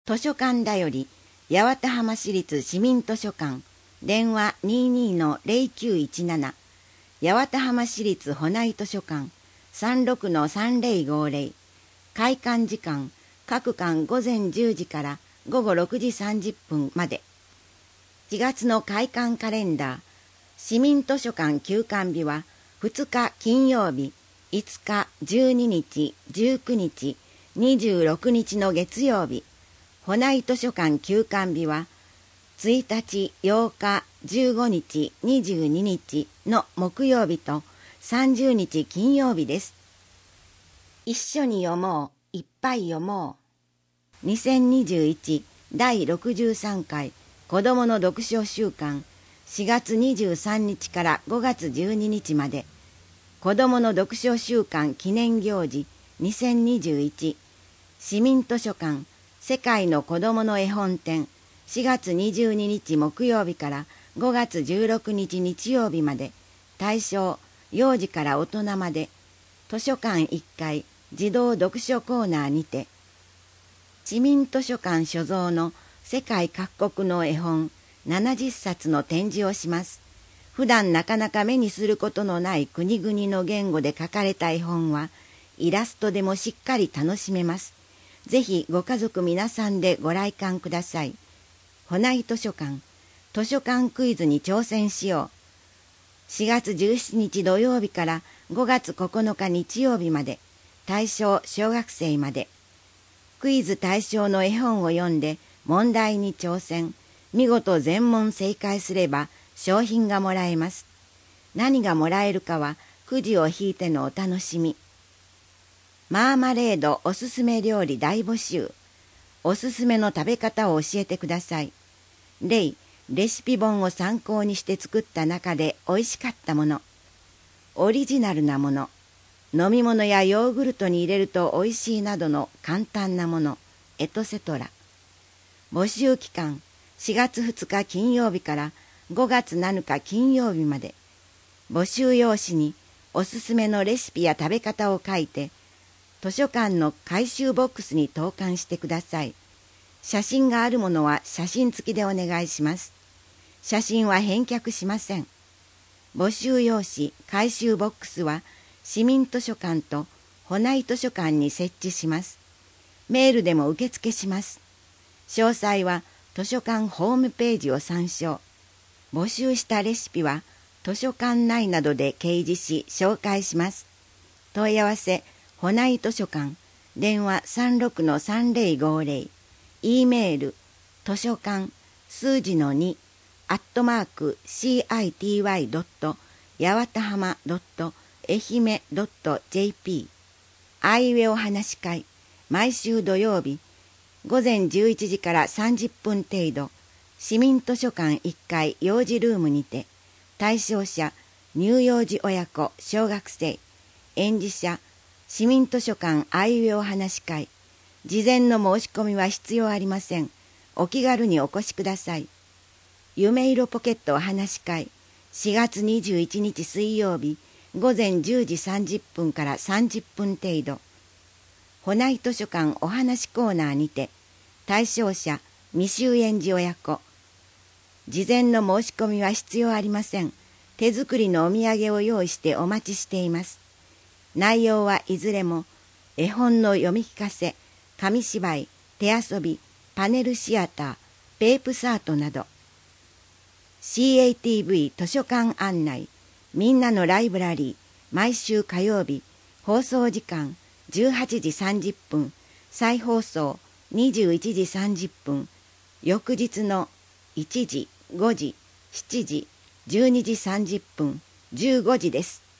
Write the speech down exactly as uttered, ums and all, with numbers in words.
図書館だより八幡浜市立市民図書館、電話 にじゅうにのゼロきゅういちなな、八幡浜市立保内図書館 さんじゅうろくのさんぜろごぜろ、開館時間各館午前じゅうじから午後ろくじさんじゅっぷんまで。しがつの開館カレンダー、市民図書館休館日はふつか金曜日、いつか、じゅうににち、じゅうくにち、にじゅうろくにちの月曜日。保内図書館休館日はついたち、ようか、じゅうごにち、にじゅうににちの木曜日とさんじゅうにち金曜日です。一緒に読もう、いっぱい読もう。にせんにじゅういちだいろくじゅうさんかい子どもの読書週間、しがつにじゅうさんにちからごがつじゅうににちまで。子どもの読書週間記念行事にせんにじゅういち、市民図書館世界の子どもの絵本展、しがつにじゅうににち木曜日からごがつじゅうろくにち日曜日まで。対象幼児から大人まで。図書館いっかい児童読書コーナーにて、市民図書館所蔵の世界各国の絵本ななじゅっさつの展示をします。普段なかなか目にすることのない国々の言語で書かれた絵本はイラストでもしっかり楽しめます。ぜひご家族皆さんでご来館ください。保内図書館、図書館クイズに挑戦しよう。しがつじゅうしちにち土曜日からごがつここのか日曜日まで。対象小学生まで。クイズ対象の絵本を読んで問題に挑戦。見事全問正解すれば商品がもらえます。何がもらえるかはくじを引いてのお楽しみ。マーマレードおすすめ料理大募集。おすすめの食べ方を教えてください。例、レシピ本を参考にして作った中で美味しかったもの。オリジナルなもの。飲み物やヨーグルトに入れると美味しいなどの簡単なもの。エトセトラ。募集期間しがつふつか金曜日からごがつなのか金曜日まで。募集用紙におすすめのレシピや食べ方を書いて図書館の回収ボックスに投函してください。写真があるものは写真付きでお願いします。写真は返却しません。募集用紙、回収ボックスは市民図書館と保内図書館に設置します。メールでも受付します。詳細は図書館ホームページを参照。募集したレシピは図書館内などで掲示し紹介します。問い合わせ保内図書館、電話 さんじゅうろくのさんぜろごぜろ、E メール、図書館、数字のに、アットマーク、シーアイティーワイ ドット、やわたはま ドット、えひめ ドット ジェーピー。あいうえお話し会、毎週土曜日、午前じゅういちじからさんじゅっぷん程度、市民図書館いっかい幼児ルームにて、対象者、乳幼児親子、小学生、園児者、市民図書館あいうえお話し会。事前の申し込みは必要ありません。お気軽にお越しください。夢色ポケットお話し会。しがつにじゅういちにち水曜日、午前じゅうじさんじゅっぷんからさんじゅっぷん程度。保内図書館お話コーナーにて、対象者、未就園児親子。事前の申し込みは必要ありません。手作りのお土産を用意してお待ちしています。内容はいずれも絵本の読み聞かせ、紙芝居、手遊び、パネルシアター、ペープサートなど。シーエーティーブイ 図書館案内、みんなのライブラリー、毎週火曜日、放送時間じゅうはちじさんじゅっぷん、再放送にじゅういちじさんじゅっぷん、翌日のいちじ、ごじ、しちじ、じゅうにじさんじゅっぷん、じゅうごじです。